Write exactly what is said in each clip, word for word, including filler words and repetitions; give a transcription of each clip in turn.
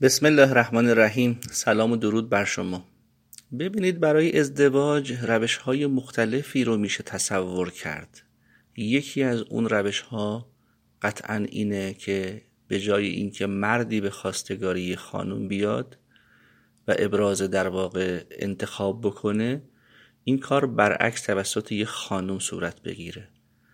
بسم الله الرحمن الرحیم. سلام و درود بر شما. ببینید، برای ازدواج روش‌های مختلفی رو میشه تصور کرد. یکی از اون روش‌ها قطعاً اینه که به جای اینکه مردی به خواستگاری خانم بیاد و ابراز در واقع انتخاب بکنه، این کار برعکس توسط یه خانم صورت بگیره.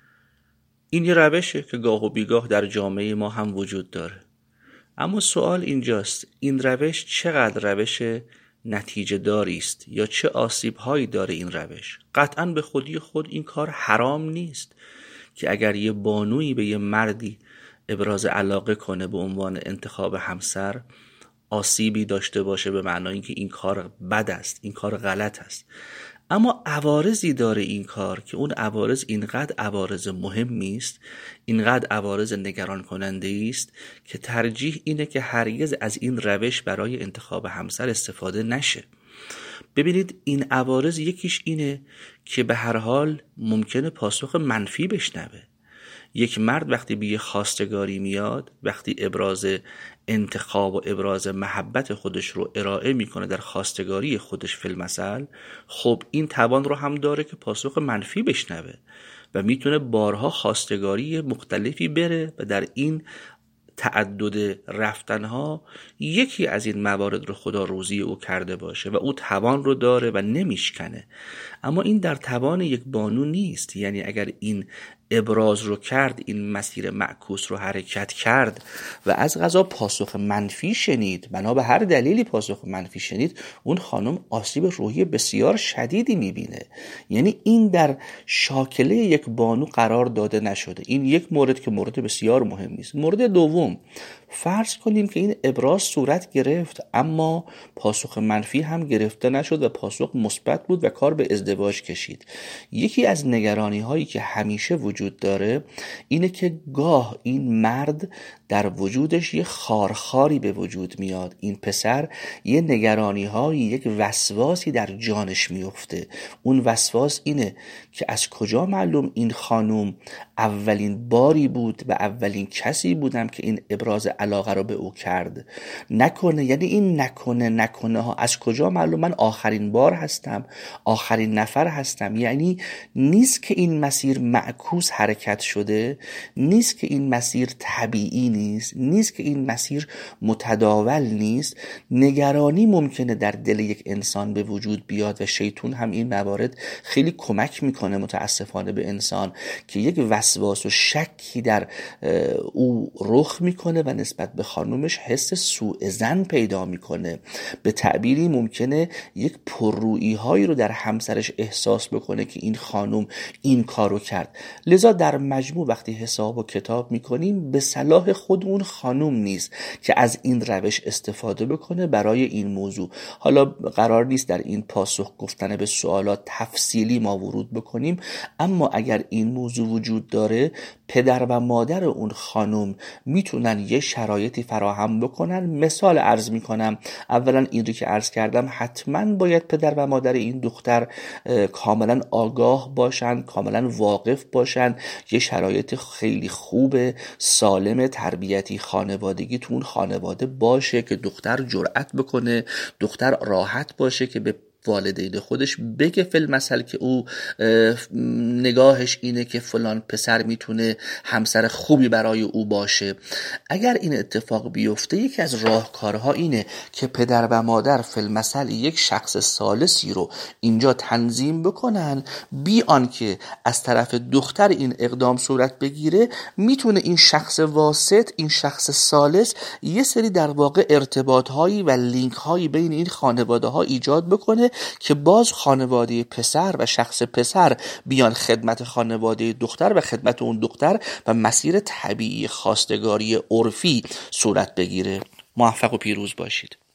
این یه روشه که گاه و بیگاه در جامعه ما هم وجود داره. اما سوال اینجاست، این روش چقدر روش نتیجه داری است یا چه آسیب هایی داره این روش؟ قطعاً به خودی خود این کار حرام نیست که اگر یه بانویی به یه مردی ابراز علاقه کنه به عنوان انتخاب همسر، آسیبی داشته باشه به معنای اینکه این کار بد است، این کار غلط است. اما عوارضی داره این کار که اون عوارض اینقدر عوارض مهمی است، اینقدر عوارض نگران کننده است که ترجیح اینه که هرگز از این روش برای انتخاب همسر استفاده نشه. ببینید، این عوارض یکیش اینه که به هر حال ممکنه پاسخ منفی بشنوه. یک مرد وقتی به یه خواستگاری میاد، وقتی ابراز انتخاب و ابراز محبت خودش رو ارائه میکنه در خواستگاری خودش فی المثل، خب این توان رو هم داره که پاسخ منفی بشنوه و میتونه بارها خواستگاری مختلفی بره و در این تعدد رفتنها یکی از این موارد رو خدا روزی او کرده باشه و او توان رو داره و نمیشکنه. اما این در توان یک بانو نیست. یعنی اگر این ابراز رو کرد، این مسیر معکوس رو حرکت کرد و از قضا پاسخ منفی شنید، بنا به هر دلیلی پاسخ منفی شنید، اون خانم آسیب روحی بسیار شدیدی میبینه. یعنی این در شاکله یک بانو قرار داده نشده. این یک مورد که مورد بسیار مهمی است. مورد دوم، فرض کنیم که این ابراز صورت گرفت اما پاسخ منفی هم گرفته نشد و پاسخ مثبت بود و کار به ازدواج کشید. یکی از نگرانی هایی که همیشه وجود داره اینه که گاه این مرد در وجودش یه خارخاری به وجود میاد. این پسر یه نگرانی هایی، یک وسواسی در جانش میفته. اون وسواس اینه که از کجا معلوم این خانم اولین باری بود و اولین کسی بودم که این ابراز علاقه رو به او کرد. نکنه، یعنی این نکنه نکنه ها از کجا معلوم من آخرین بار هستم، آخرین نفر هستم. یعنی نیست که این مسیر معکوس حرکت شده، نیست که این مسیر طبیعی نیست، نیست که این مسیر متداول نیست. نگرانی ممکنه در دل یک انسان به وجود بیاد و شیطان هم این موارد خیلی کمک میکنه متاسفانه به انسان که یک وسواس و شکی در او رخ میکنه و نسبت به خانومش حس سوء ظن پیدا میکنه. به تعبیری ممکنه یک پررویی هایی رو در همسرش احساس بکنه که این خانم این کارو کرد. لذا در مجموع وقتی حساب و کتاب میکنیم به صلاح خود اون خانم نیست که از این روش استفاده بکنه برای این موضوع. حالا قرار نیست در این پاسخ گفتن به سوالات تفصیلی ما ورود بکنیم، اما اگر این موضوع وجود داره، پدر و مادر اون خانم میتونن یه شرایطی فراهم بکنن. مثال عرض میکنم، اولا این رو که عرض کردم، حتما باید پدر و مادر این دختر کاملا آگاه باشن، کاملا واقف باشن، یه شرایط خیلی خوب سالم تربیتی خانوادگی تو اون خانواده باشه که دختر جرأت بکنه، دختر راحت باشه که به والدین خودش بگه فی المثل که او نگاهش اینه که فلان پسر میتونه همسر خوبی برای او باشه. اگر این اتفاق بیفته، یکی از راهکارها اینه که پدر و مادر فی المثل یک شخص ثالثی رو اینجا تنظیم بکنن، بی آن که از طرف دختر این اقدام صورت بگیره. میتونه این شخص واسط، این شخص ثالث، یه سری در واقع ارتباط هایی و لینک هایی بین این خانواده ها ایجاد بکنه که باز خانواده پسر و شخص پسر بیان خدمت خانواده دختر و خدمت اون دختر و مسیر طبیعی خواستگاری عرفی صورت بگیره. موفق و پیروز باشید.